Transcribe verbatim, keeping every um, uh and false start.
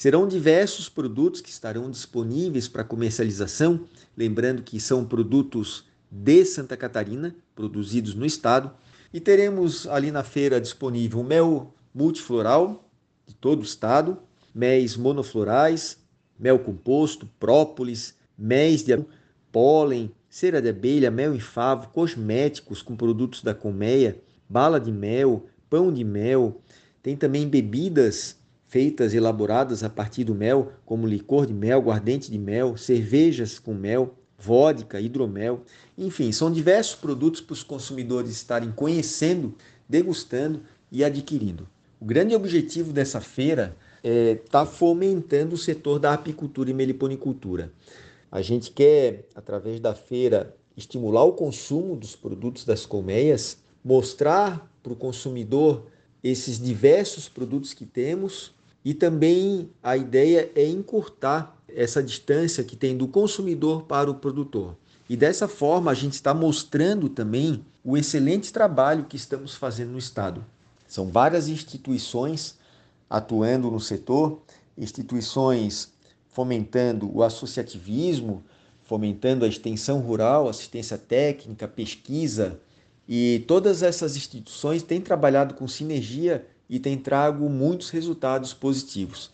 Serão diversos produtos que estarão disponíveis para comercialização, lembrando que são produtos de Santa Catarina, produzidos no estado, e teremos ali na feira disponível mel multifloral de todo o estado, méis monoflorais, mel composto, própolis, méis de pólen, cera de abelha, mel em favo, cosméticos com produtos da colmeia, bala de mel, pão de mel. Tem também bebidas feitas, elaboradas a partir do mel, como licor de mel, aguardente de mel, cervejas com mel, vodka, hidromel. Enfim, são diversos produtos para os consumidores estarem conhecendo, degustando e adquirindo. O grande objetivo dessa feira é estar fomentando o setor da apicultura e meliponicultura. A gente quer, através da feira, estimular o consumo dos produtos das colmeias, mostrar para o consumidor esses diversos produtos que temos e também a ideia é encurtar essa distância que tem do consumidor para o produtor. E dessa forma a gente está mostrando também o excelente trabalho que estamos fazendo no estado. São várias instituições atuando no setor, instituições fomentando o associativismo, fomentando a extensão rural, assistência técnica, pesquisa, e todas essas instituições têm trabalhado com sinergia e têm trago muitos resultados positivos.